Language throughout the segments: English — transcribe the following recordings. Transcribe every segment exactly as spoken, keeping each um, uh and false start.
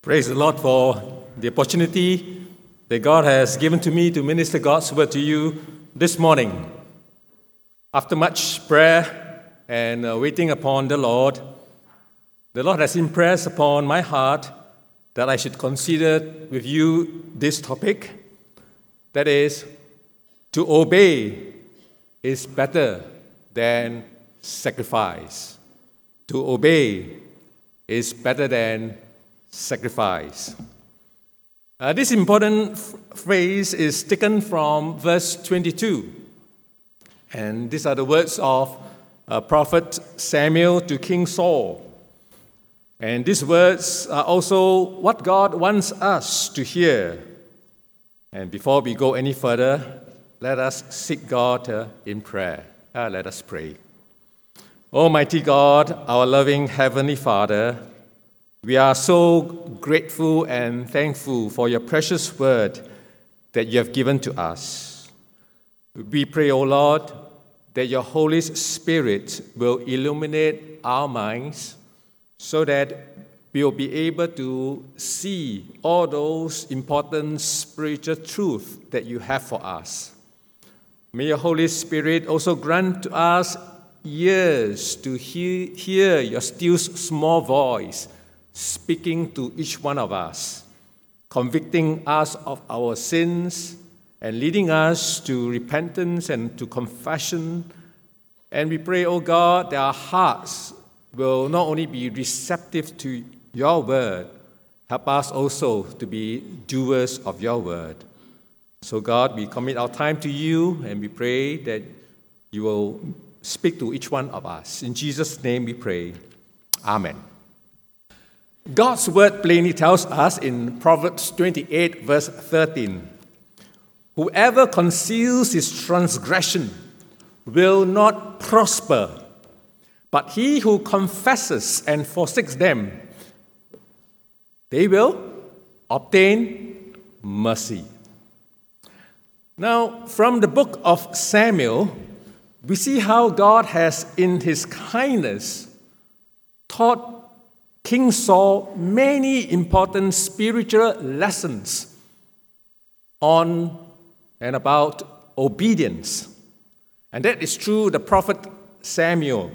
Praise the Lord for the opportunity that God has given to me to minister God's word to you this morning. After much prayer and uh, waiting upon the Lord, the Lord has impressed upon my heart that I should consider with you this topic, that is, to obey is better than sacrifice. To obey is better than sacrifice. Uh, this important f- phrase is taken from verse twenty-two. And these are the words of uh, Prophet Samuel to King Saul. And these words are also what God wants us to hear. And before we go any further, let us seek God uh, in prayer. Uh, let us pray. Almighty God, our loving Heavenly Father, we are so grateful and thankful for your precious word that you have given to us. We pray, O Lord, that your Holy Spirit will illuminate our minds so that we will be able to see all those important spiritual truths that you have for us. May your Holy Spirit also grant to us ears to hear, hear your still small voice speaking to each one of us, convicting us of our sins and leading us to repentance and to confession. And we pray, O God, that our hearts will not only be receptive to your word, help us also to be doers of your word. So God, we commit our time to you and we pray that you will speak to each one of us. In Jesus' name we pray. Amen. God's word plainly tells us in Proverbs twenty-eight, verse thirteen, whoever conceals his transgression will not prosper, but he who confesses and forsakes them, they will obtain mercy. Now, from the book of Samuel, we see how God has, in his kindness, taught King Saul many important spiritual lessons on and about obedience. And that is through the prophet Samuel.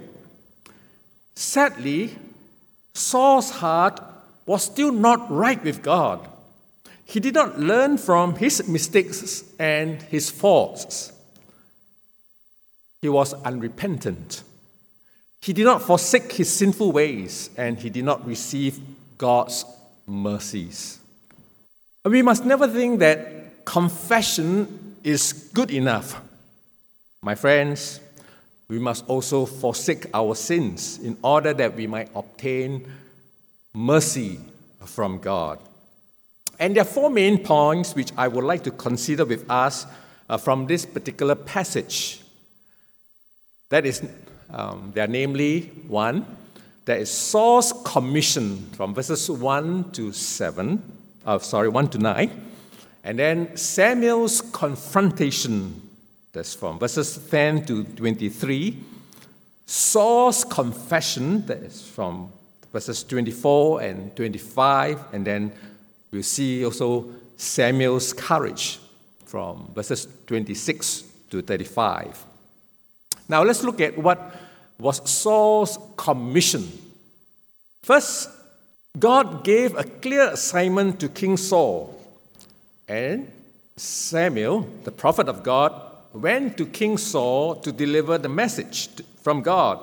Sadly, Saul's heart was still not right with God. He did not learn from his mistakes and his faults. He was unrepentant. He did not forsake his sinful ways, and he did not receive God's mercies. We must never think that confession is good enough. My friends, we must also forsake our sins in order that we might obtain mercy from God. And there are four main points which I would like to consider with us uh, from this particular passage. That is, um, there are namely, one, there is Saul's commission from verses one to seven, uh, sorry, one to nine, and then Samuel's confrontation, that's from verses ten to twenty-three, Saul's confession, that is from verses twenty-four and twenty-five, and then we'll see also Samuel's courage from verses twenty-six to thirty-five. Now let's look at what was Saul's commission. First, God gave a clear assignment to King Saul, and Samuel, the prophet of God, went to King Saul to deliver the message from God.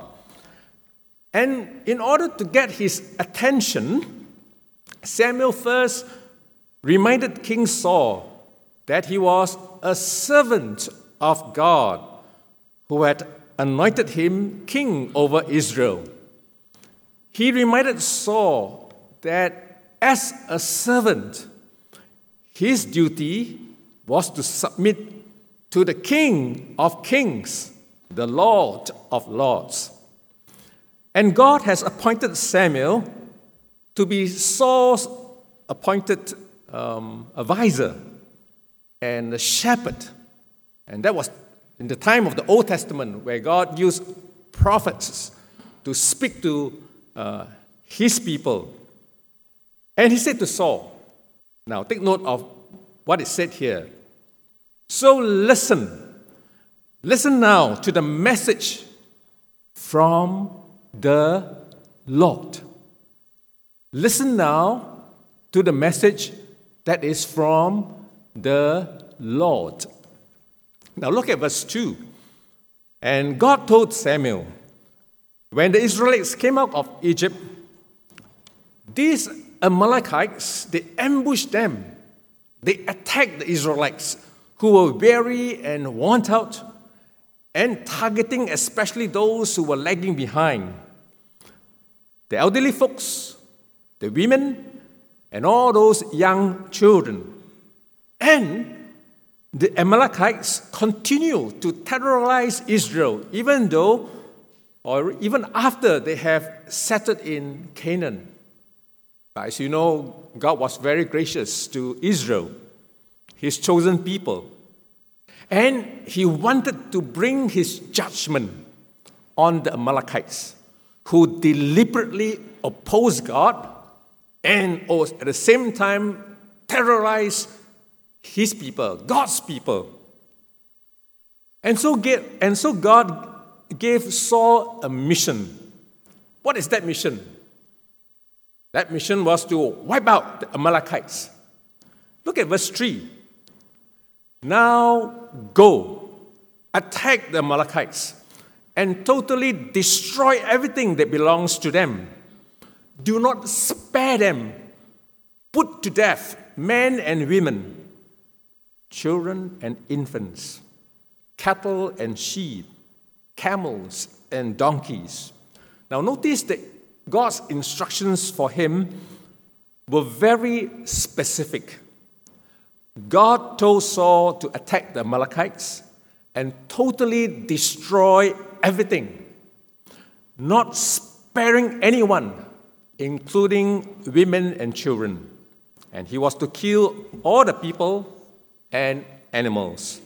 And in order to get his attention, Samuel first reminded King Saul that he was a servant of God who had anointed him king over Israel. He reminded Saul that as a servant, his duty was to submit to the King of Kings, the Lord of Lords. And God has appointed Samuel to be Saul's appointed um, advisor and a shepherd. And that was in the time of the Old Testament, where God used prophets to speak to uh, his people. And he said to Saul, now take note of what is said here. So listen, listen now to the message from the Lord. Listen now to the message that is from the Lord. Now look at verse two. And God told Samuel, when the Israelites came out of Egypt, these Amalekites, they ambushed them. They attacked the Israelites who were weary and worn out, and targeting especially those who were lagging behind. The elderly folks, the women, and all those young children. And the Amalekites continue to terrorize Israel, even though, or even after they have settled in Canaan. As you know, God was very gracious to Israel, his chosen people. And he wanted to bring his judgment on the Amalekites, who deliberately opposed God and at the same time terrorized his people, God's people. And so, and so God gave Saul a mission. What is that mission? That mission was to wipe out the Amalekites. Look at verse three. Now go, attack the Amalekites, and totally destroy everything that belongs to them. Do not spare them. Put to death men and women, children and infants, cattle and sheep, camels and donkeys. Now notice that God's instructions for him were very specific. God told Saul to attack the Amalekites and totally destroy everything, not sparing anyone, including women and children. And he was to kill all the people and animals.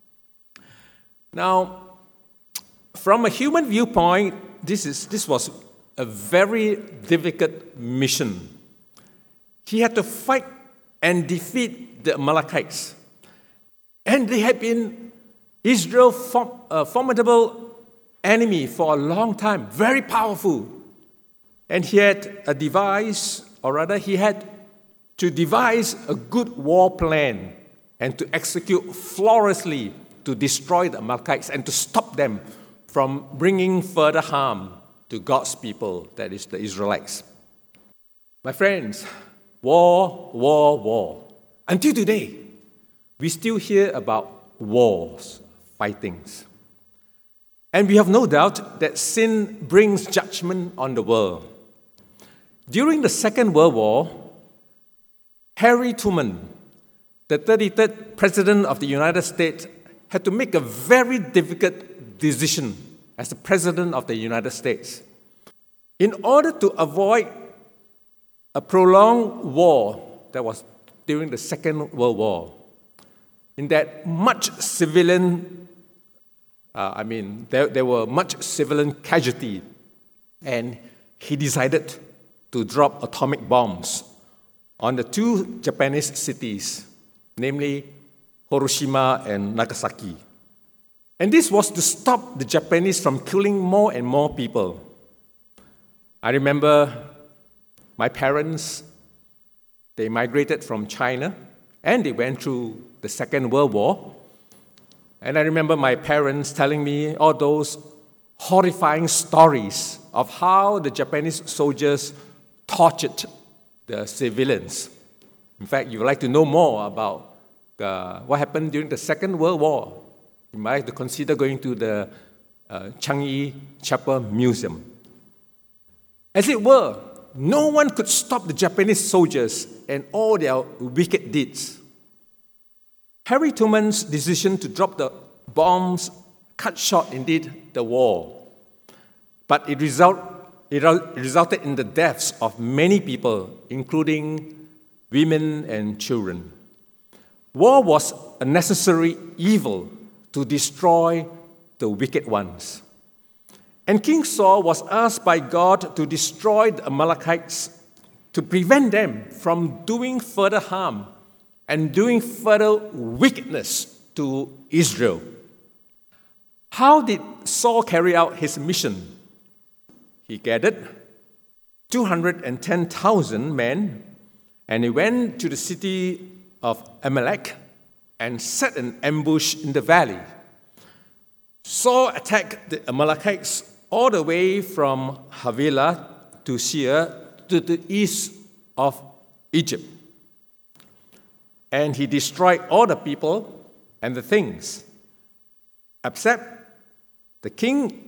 Now, from a human viewpoint, this is this was a very difficult mission. He had to fight and defeat the Amalekites. And they had been Israel's form, uh, formidable enemy for a long time, very powerful. And he had a device, or rather he had to devise a good war plan and to execute flawlessly to destroy the Amalekites and to stop them from bringing further harm to God's people, that is the Israelites. My friends, war, war, war. Until today, we still hear about wars, fightings. And we have no doubt that sin brings judgment on the world. During the Second World War, Harry Truman, the thirty-third President of the United States, had to make a very difficult decision as the President of the United States. In order to avoid a prolonged war that was during the Second World War, in that much civilian, uh, I mean, there, there were much civilian casualty, and he decided to drop atomic bombs on the two Japanese cities, namely Hiroshima and Nagasaki. And this was to stop the Japanese from killing more and more people. I remember my parents, they migrated from China, and they went through the Second World War. And I remember my parents telling me all those horrifying stories of how the Japanese soldiers tortured the civilians. In fact, you would like to know more about uh, what happened during the Second World War, you might like to consider going to the uh, Changi Chapel Museum. As it were, no one could stop the Japanese soldiers and all their wicked deeds. Harry Truman's decision to drop the bombs cut short, indeed, the war. But it, result, it resulted in the deaths of many people, including women and children. War was a necessary evil to destroy the wicked ones. And King Saul was asked by God to destroy the Amalekites to prevent them from doing further harm and doing further wickedness to Israel. How did Saul carry out his mission? He gathered two hundred ten thousand men, and he went to the city of Amalek and set an ambush in the valley. Saul attacked the Amalekites all the way from Havilah to Seir to the east of Egypt. And he destroyed all the people and the things, except the king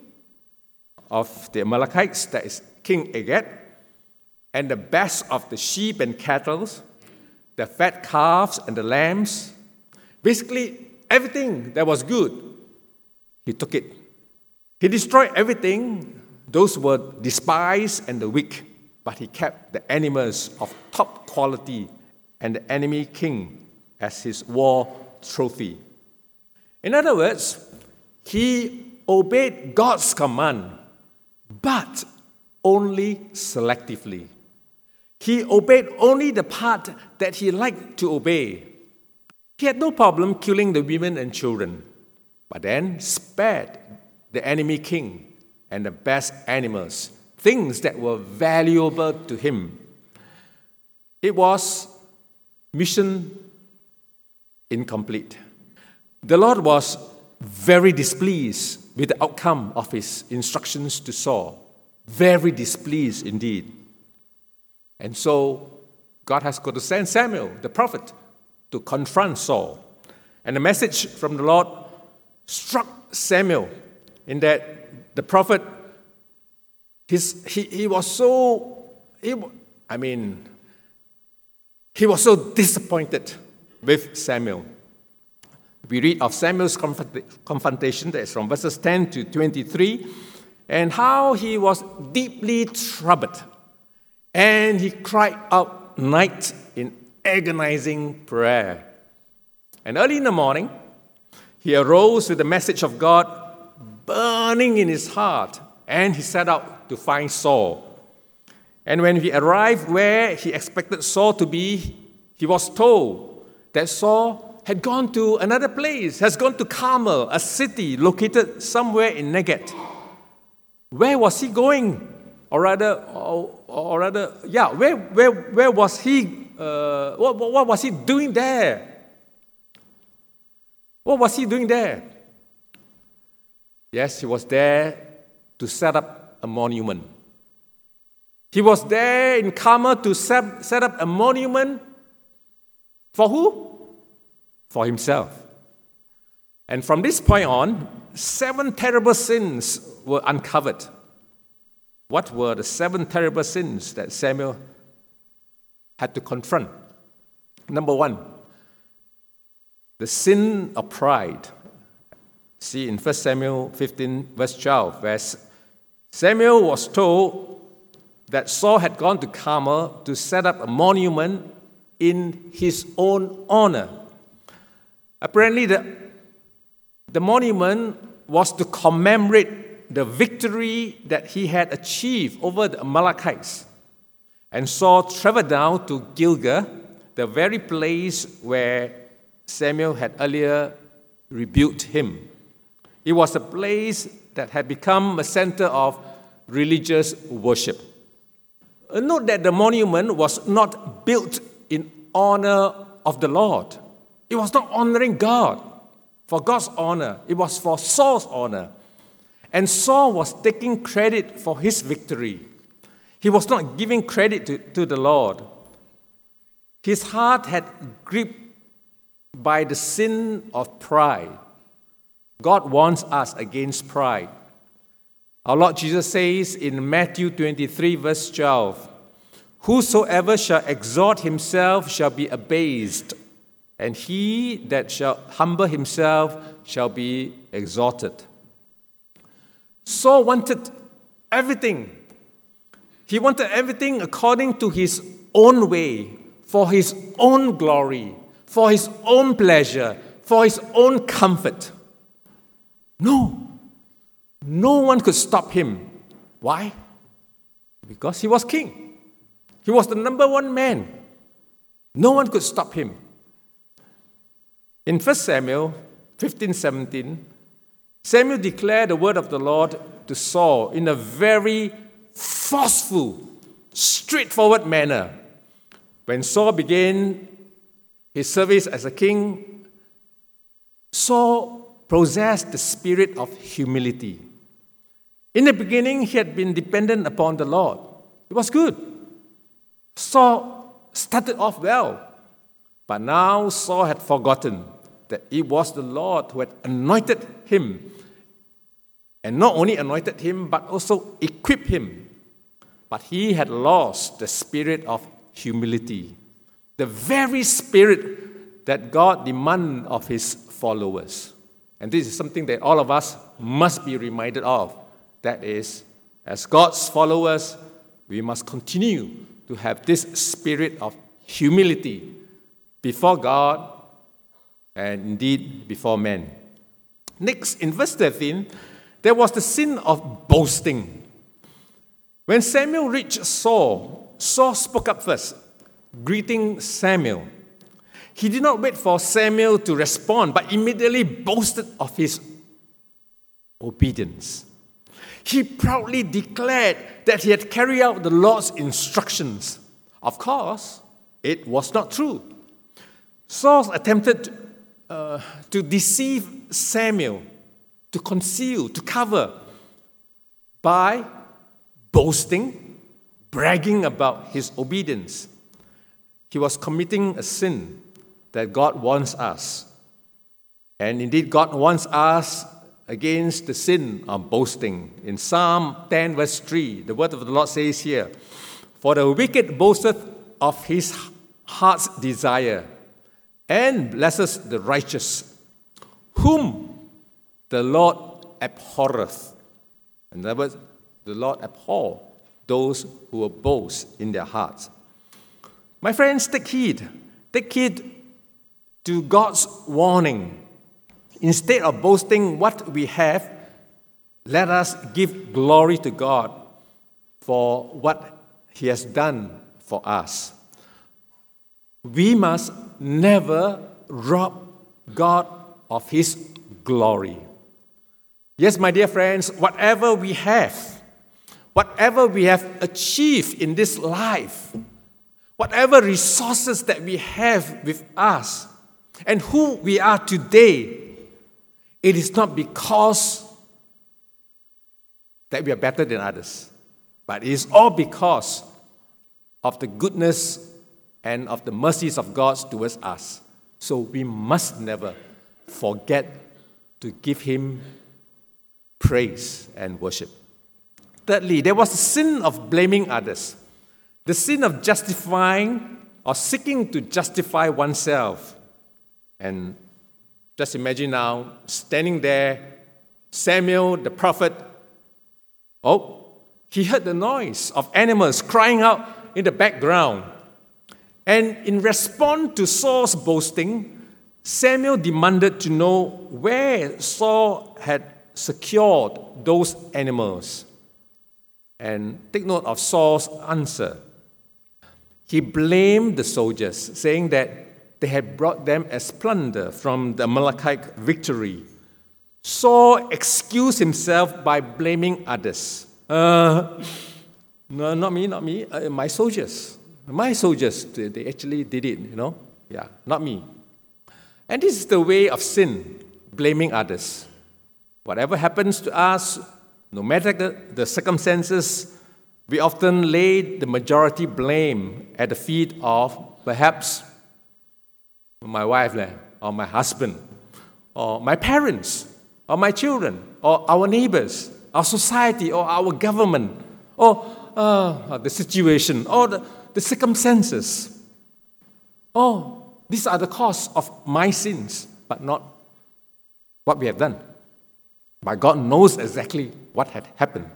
of the Amalekites, that is King Agag, and the best of the sheep and cattle, the fat calves and the lambs. Basically, everything that was good, he took it. He destroyed everything. Those were despised and the weak, but he kept the animals of top quality and the enemy king as his war trophy. In other words, he obeyed God's command, but only selectively. He obeyed only the part that he liked to obey. He had no problem killing the women and children, but then spared the enemy king and the best animals, things that were valuable to him. It was mission incomplete. The Lord was very displeased with the outcome of his instructions to Saul. Very displeased indeed. And so God has got to send Samuel, the prophet, to confront Saul. And the message from the Lord struck Samuel in that the prophet, his, he, he was so, he, I mean, he was so disappointed with Samuel. We read of Samuel's confrontation, that is from verses ten to twenty-three, and how he was deeply troubled. And he cried out night in agonizing prayer. And early in the morning, he arose with the message of God burning in his heart, and he set out to find Saul. And when he arrived where he expected Saul to be, he was told that Saul had gone to another place, has gone to Carmel, a city located somewhere in Negev. Where was he going? Or rather, or, or rather, yeah, where, where, where was he? Uh, what, what was he doing there? What was he doing there? Yes, he was there to set up a monument. He was there in Carmel to set, set up a monument for who? For himself. And from this point on, seven terrible sins were uncovered. What were the seven terrible sins that Samuel had to confront? Number one, the sin of pride. See in First Samuel fifteen, verse twelve, where Samuel was told that Saul had gone to Carmel to set up a monument in his own honor. Apparently, the, the monument was to commemorate the victory that he had achieved over the Amalekites. And Saul traveled down to Gilgal, the very place where Samuel had earlier rebuked him. It was a place that had become a center of religious worship. Note that the monument was not built in honor of the Lord. It was not honoring God for God's honor. It was for Saul's honor. And Saul was taking credit for his victory. He was not giving credit to, to the Lord. His heart had gripped by the sin of pride. God warns us against pride. Our Lord Jesus says in Matthew twenty-three, verse twelve, "Whosoever shall exalt himself shall be abased, and he that shall humble himself shall be exalted." Saul wanted everything. He wanted everything according to his own way, for his own glory, for his own pleasure, for his own comfort. No. No one could stop him. Why? Because he was king. He was the number one man. No one could stop him. In First Samuel fifteen seventeen, Samuel declared the word of the Lord to Saul in a very forceful, straightforward manner. When Saul began his service as a king, Saul possessed the spirit of humility. In the beginning, he had been dependent upon the Lord. It was good. Saul started off well. But now Saul had forgotten that it was the Lord who had anointed him. And not only anointed him, but also equipped him. But he had lost the spirit of humility, the very spirit that God demands of his followers. And this is something that all of us must be reminded of. That is, as God's followers, we must continue to have this spirit of humility before God and indeed before men. Next, in verse thirteen, there was the sin of boasting. When Samuel reached Saul, Saul spoke up first, greeting Samuel. He did not wait for Samuel to respond, but immediately boasted of his obedience. He proudly declared that he had carried out the Lord's instructions. Of course, it was not true. Saul attempted uh, to deceive Samuel, to conceal, to cover, by boasting, bragging about his obedience. He was committing a sin that God warns us. And indeed, God warns us against the sin of boasting. In Psalm ten, verse three, the word of the Lord says here, "For the wicked boasteth of his heart's desire, and blesses the righteous, whom the Lord abhorreth." In other words, the Lord abhor those who will boast in their hearts. My friends, take heed. Take heed to God's warning. Instead of boasting what we have, let us give glory to God for what He has done for us. We must never rob God of His glory. Yes, my dear friends, whatever we have, whatever we have achieved in this life, whatever resources that we have with us, and who we are today, it is not because that we are better than others, but it is all because of the goodness and of the mercies of God towards us. So we must never forget to give Him praise and worship. Thirdly, there was the sin of blaming others, the sin of justifying or seeking to justify oneself. And just imagine now, standing there, Samuel the prophet, oh, he heard the noise of animals crying out in the background. And in response to Saul's boasting, Samuel demanded to know where Saul had secured those animals. And take note of Saul's answer. He blamed the soldiers, saying that they had brought them as plunder from the Amalekite victory. Saul excused himself by blaming others. Uh, no, not me, not me. Uh, my soldiers. My soldiers, they, they actually did it, you know. Yeah, not me. And this is the way of sin, blaming others. Whatever happens to us, no matter the, the circumstances, we often lay the majority blame at the feet of perhaps my wife, or my husband, or my parents, or my children, or our neighbors, our society, or our government, or uh, the situation, or the, the circumstances. Oh, these are the cause of my sins, but not what we have done. But God knows exactly what had happened.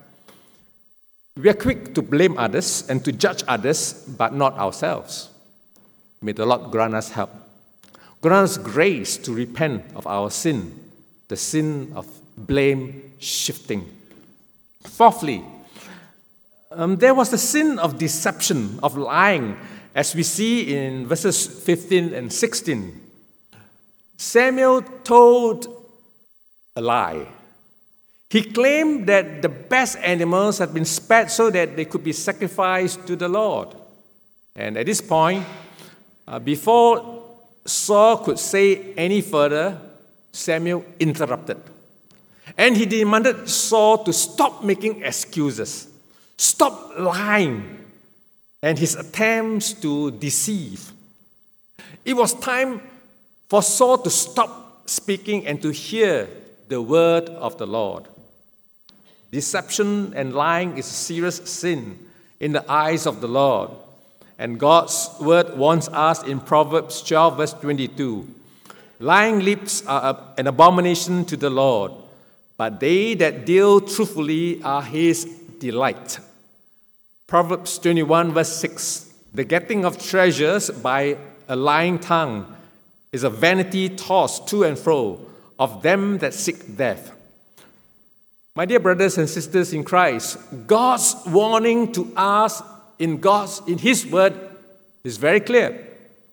We are quick to blame others and to judge others, but not ourselves. May the Lord grant us help. Grant us grace to repent of our sin, the sin of blame shifting. Fourthly, Um, there was the sin of deception, of lying, as we see in verses fifteen and sixteen. Samuel told a lie. He claimed that the best animals had been spared so that they could be sacrificed to the Lord. And at this point, uh, before Saul could say any further, Samuel interrupted. And he demanded Saul to stop making excuses, stop lying, and his attempts to deceive. It was time for Saul to stop speaking and to hear the word of the Lord. Deception and lying is a serious sin in the eyes of the Lord. And God's word warns us in Proverbs twelve, verse twenty-two. Lying lips are an abomination to the Lord, but they that deal truthfully are his delight. Proverbs twenty-one, verse six. The getting of treasures by a lying tongue is a vanity tossed to and fro of them that seek death. My dear brothers and sisters in Christ, God's warning to us in God's in His word is very clear.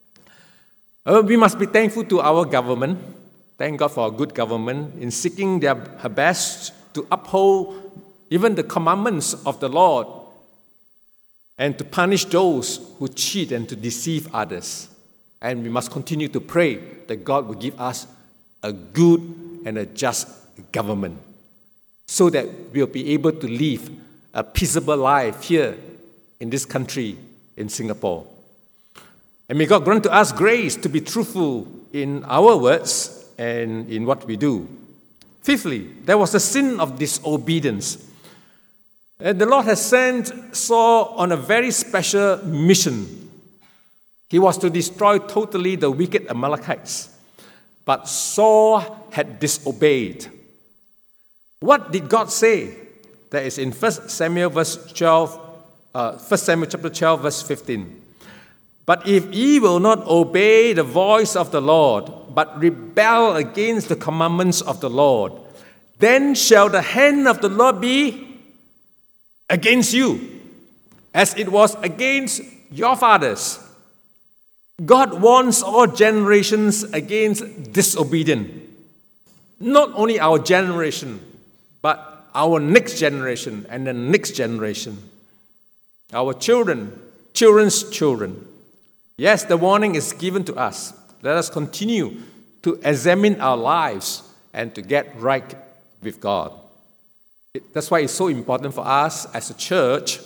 Uh, we must be thankful to our government. Thank God for our good government in seeking their her best to uphold even the commandments of the Lord and to punish those who cheat and to deceive others. And we must continue to pray that God will give us a good and a just government so that we'll be able to live a peaceable life here in this country, in Singapore. And may God grant to us grace to be truthful in our words and in what we do. Fifthly, there was the sin of disobedience. And the Lord has sent Saul on a very special mission. He was to destroy totally the wicked Amalekites. But Saul had disobeyed. What did God say? That is in First Samuel verse twelve, uh, First Samuel chapter twelve, verse fifteen. But if ye will not obey the voice of the Lord, but rebel against the commandments of the Lord, then shall the hand of the Lord be against you, as it was against your fathers. God warns all generations against disobedience. Not only our generation, but our next generation and the next generation. Our children, children's children. Yes, the warning is given to us. Let us continue to examine our lives and to get right with God. It, that's why it's so important for us as a church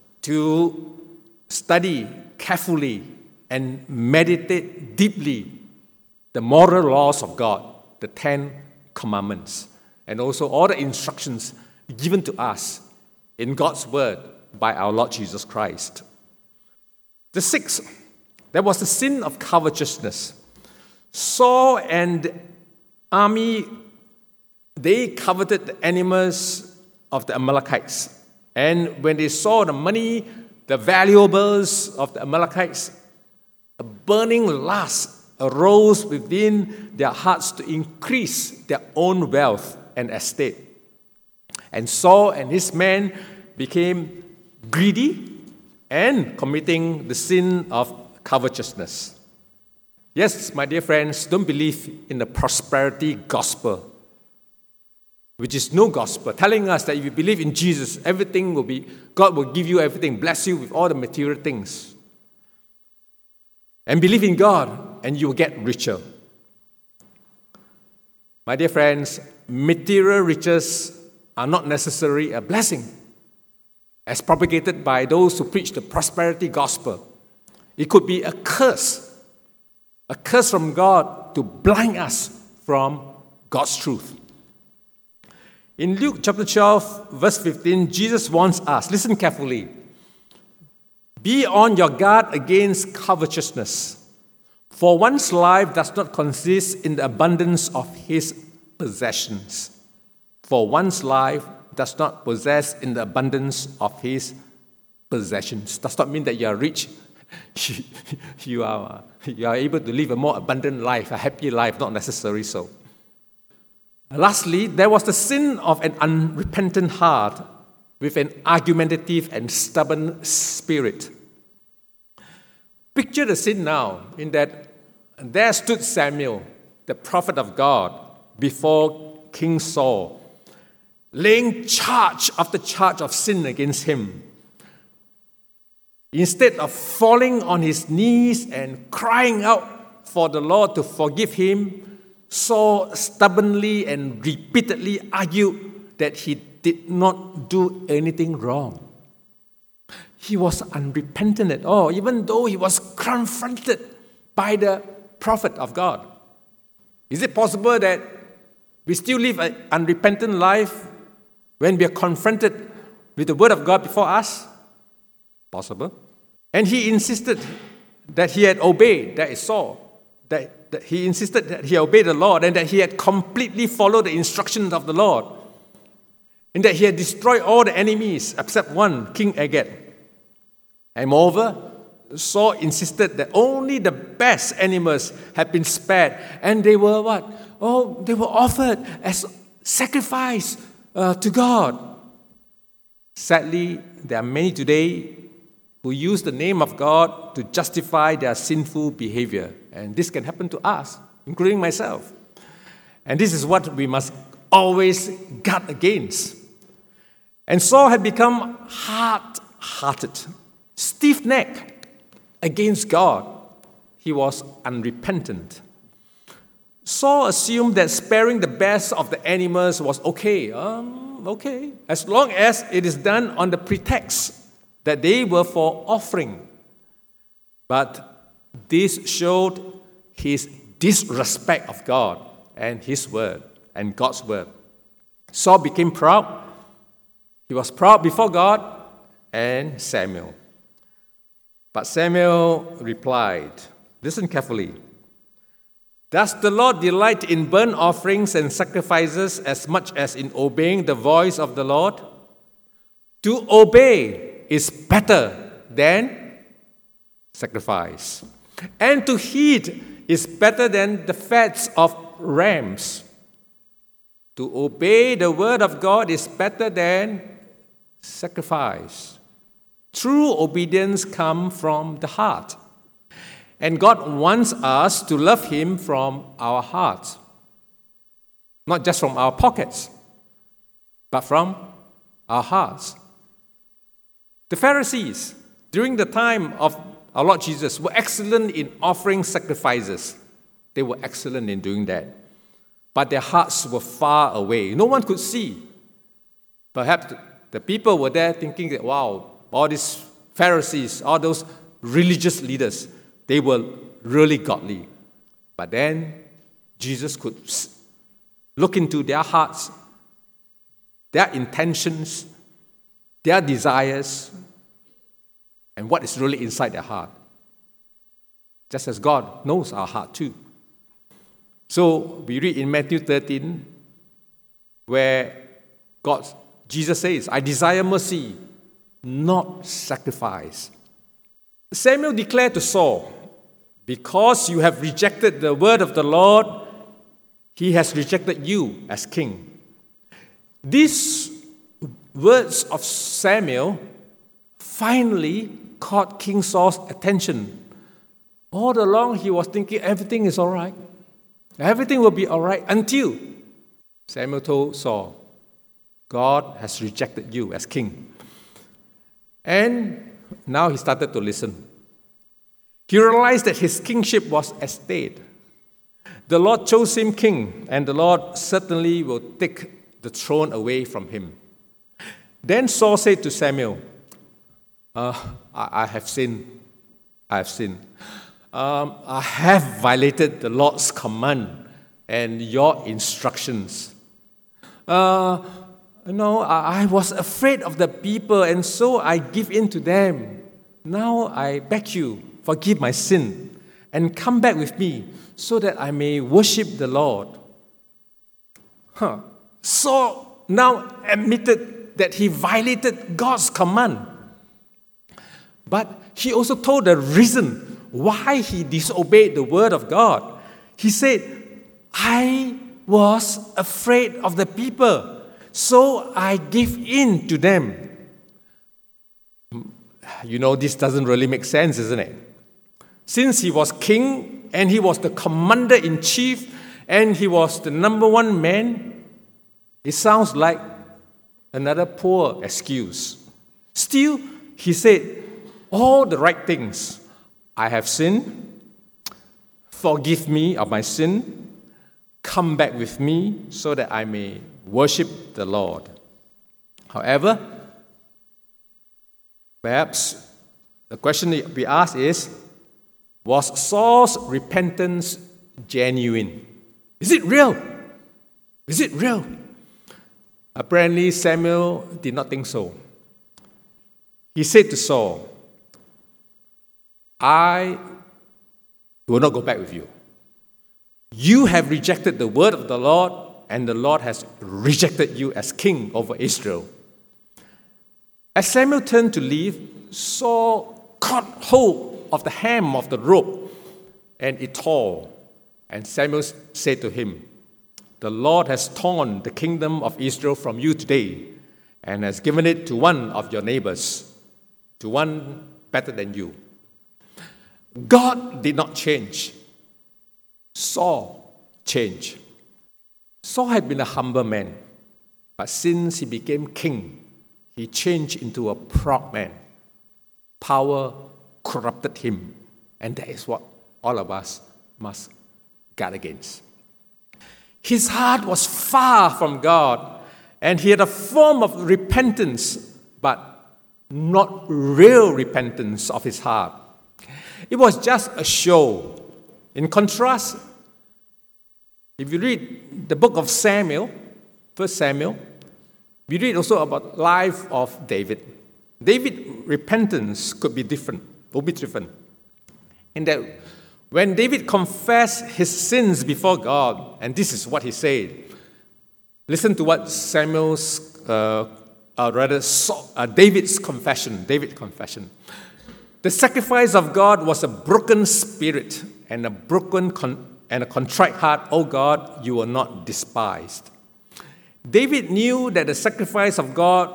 to study carefully and meditate deeply the moral laws of God, the Ten Commandments, and also all the instructions given to us in God's Word by our Lord Jesus Christ. The sixth, there was the sin of covetousness. Saul and the army, they coveted the animals of the Amalekites. And when they saw the money, the valuables of the Amalekites, a burning lust arose within their hearts to increase their own wealth and estate. And Saul and his men became greedy and committing the sin of covetousness. Yes, my dear friends, don't believe in the prosperity gospel, which is no gospel, telling us that if you believe in Jesus, everything will be, God will give you everything, bless you with all the material things. And believe in God, and you will get richer. My dear friends, material riches are not necessarily a blessing, as propagated by those who preach the prosperity gospel. It could be a curse, a curse from God to blind us from God's truth. In Luke chapter twelve, verse fifteen, Jesus warns us, listen carefully, be on your guard against covetousness, for one's life does not consist in the abundance of his possessions. For one's life does not possess in the abundance of his possessions. Does not mean that you are rich. you, are, you are able to live a more abundant life, a happy life, not necessarily so. Lastly, there was the sin of an unrepentant heart. with an argumentative and stubborn spirit. Picture the scene now, in that there stood Samuel, the prophet of God, before King Saul, laying charge after charge of sin against him. Instead of falling on his knees and crying out for the Lord to forgive him, Saul stubbornly and repeatedly argued that he did not do anything wrong. He was unrepentant at all, even though he was confronted by the prophet of God. Is it possible that we still live an unrepentant life when we are confronted with the word of God before us? Possible. And he insisted that he had obeyed, that is Saul, that, that he insisted that he obeyed the Lord and that he had completely followed the instructions of the Lord, and that he had destroyed all the enemies except one, King Agag. And moreover, Saul insisted that only the best animals had been spared, and they were what? Oh, they were offered as sacrifice uh, to God. Sadly, there are many today who use the name of God to justify their sinful behavior. And this can happen to us, including myself. And this is what we must always guard against. And Saul had become hard-hearted, stiff-necked against God. He was unrepentant. Saul assumed that sparing the best of the animals was okay. Um, okay, as long as it is done on the pretext that they were for offering. But this showed his disrespect of God and his word and God's word. Saul became proud. He was proud before God and Samuel. But Samuel replied, listen carefully. Does the Lord delight in burnt offerings and sacrifices as much as in obeying the voice of the Lord? To obey is better than sacrifice, and to heed is better than the fats of rams. To obey the word of God is better than sacrifice. True obedience comes from the heart. And God wants us to love Him from our hearts. Not just from our pockets, but from our hearts. The Pharisees, during the time of our Lord Jesus, were excellent in offering sacrifices. They were excellent in doing that. But their hearts were far away. No one could see. Perhaps the people were there thinking that, wow, all these Pharisees, all those religious leaders, they were really godly. But then Jesus could look into their hearts, their intentions, their desires, and what is really inside their heart. Just as God knows our heart too. So we read in Matthew thirteen, where God, Jesus says, I desire mercy, not sacrifice. Samuel declared to Saul, because you have rejected the word of the Lord, He has rejected you as king. These words of Samuel finally caught King Saul's attention. All along he was thinking everything is all right. Everything will be all right until Samuel told Saul, God has rejected you as king. And now he started to listen. He realized that his kingship was at stake. The Lord chose him king, and the Lord certainly will take the throne away from him. Then Saul said to Samuel, uh, I, I have sinned. I have sinned. Um, I have violated the Lord's command and your instructions. Uh, no, I, I was afraid of the people, and so I give in to them. Now I beg you, forgive my sin, and come back with me so that I may worship the Lord. Huh. Saul now admitted that he violated God's command. But he also told the reason why he disobeyed the word of God. He said, I was afraid of the people, so I gave in to them. You know, this doesn't really make sense, isn't it? Since he was king and he was the commander-in-chief and he was the number one man, it sounds like another poor excuse. Still, he said all the right things. I have sinned. Forgive me of my sin. Come back with me so that I may worship the Lord. However, perhaps the question that we ask is, was Saul's repentance genuine? Is it real? Is it real? Apparently, Samuel did not think so. He said to Saul, I will not go back with you. You have rejected the word of the Lord, and the Lord has rejected you as king over Israel. As Samuel turned to leave, Saul caught hold of the hem of the robe, and it tore. And Samuel said to him, the Lord has torn the kingdom of Israel from you today and has given it to one of your neighbors, to one better than you. God did not change. Saul changed. Saul had been a humble man, but since he became king, he changed into a proud man. Power corrupted him, and that is what all of us must guard against. His heart was far from God, and he had a form of repentance, but not real repentance of his heart. It was just a show. In contrast, if you read the book of Samuel, First Samuel, we read also about the life of David. David's repentance could be different, would be different. In that when David confessed his sins before God, and this is what he said. Listen to what Samuel's, uh, uh, rather, uh, David's confession, David's confession. The sacrifice of God was a broken spirit and a broken con- and a contrite heart. Oh God, you are not despised. David knew that the sacrifice of God,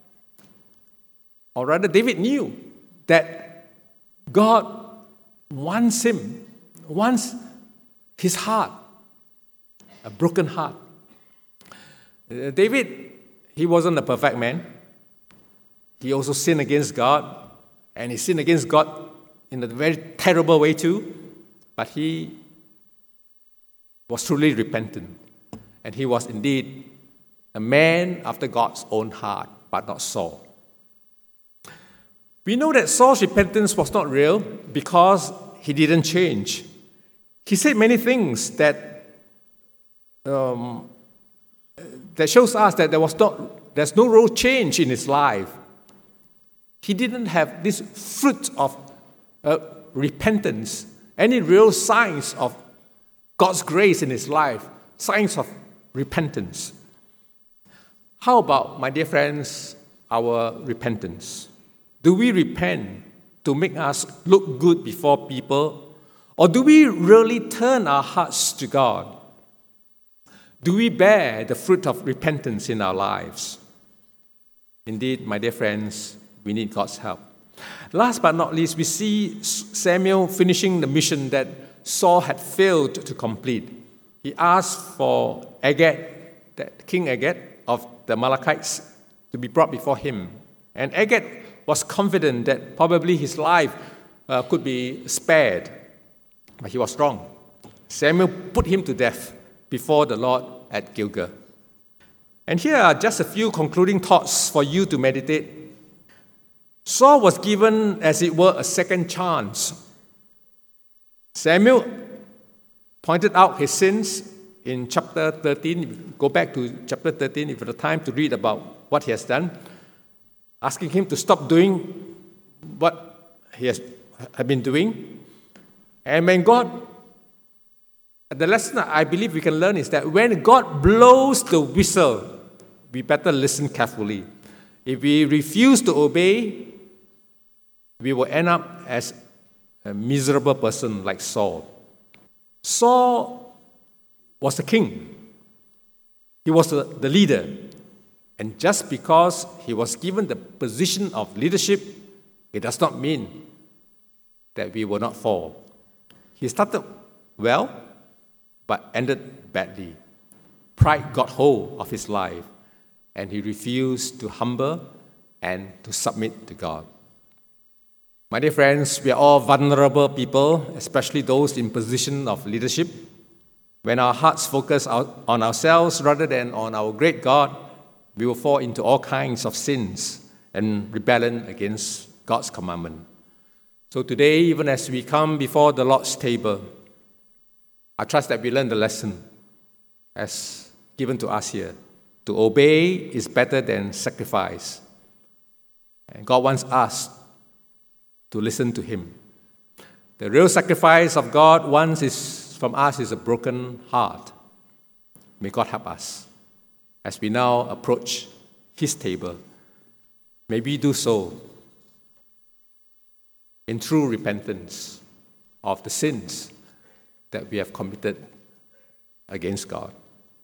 or rather, David knew that God wants him, wants his heart, a broken heart. Uh, David, he wasn't a perfect man. He also sinned against God, and he sinned against God in a very terrible way too, but he was truly repentant, and he was indeed a man after God's own heart, but not Saul. We know that Saul's repentance was not real because he didn't change. He said many things that um, that shows us that there was not, there's no real change in his life. He didn't have this fruit of uh, repentance, any real signs of God's grace in his life, signs of repentance. How about, my dear friends, our repentance? Do we repent to make us look good before people? Or do we really turn our hearts to God? Do we bear the fruit of repentance in our lives? Indeed, my dear friends, we need God's help. Last but not least, we see Samuel finishing the mission that Saul had failed to complete. He asked for Agag, King Agag of the Amalekites, to be brought before him. And Agag was confident that probably his life uh, could be spared. But he was wrong. Samuel put him to death before the Lord at Gilgal. And here are just a few concluding thoughts for you to meditate. Saul was given, as it were, a second chance. Samuel pointed out his sins in chapter thirteen. Go back to chapter thirteen if you have time to read about what he has done, asking him to stop doing what he has had been doing. And when God, the lesson I believe we can learn is that when God blows the whistle, we better listen carefully. If we refuse to obey, we will end up as a miserable person like Saul. Saul was the king. He was the, the leader. And just because he was given the position of leadership, it does not mean that we will not fall. He started well, but ended badly. Pride got hold of his life, and he refused to humble and to submit to God. My dear friends, we are all vulnerable people, especially those in position of leadership. When our hearts focus on ourselves rather than on our great God, we will fall into all kinds of sins and rebellion against God's commandment. So today, even as we come before the Lord's table, I trust that we learn the lesson as given to us here. To obey is better than sacrifice. And God wants us to listen to Him. The real sacrifice of God wants is from us is a broken heart. May God help us as we now approach His table. May we do so in true repentance of the sins that we have committed against God.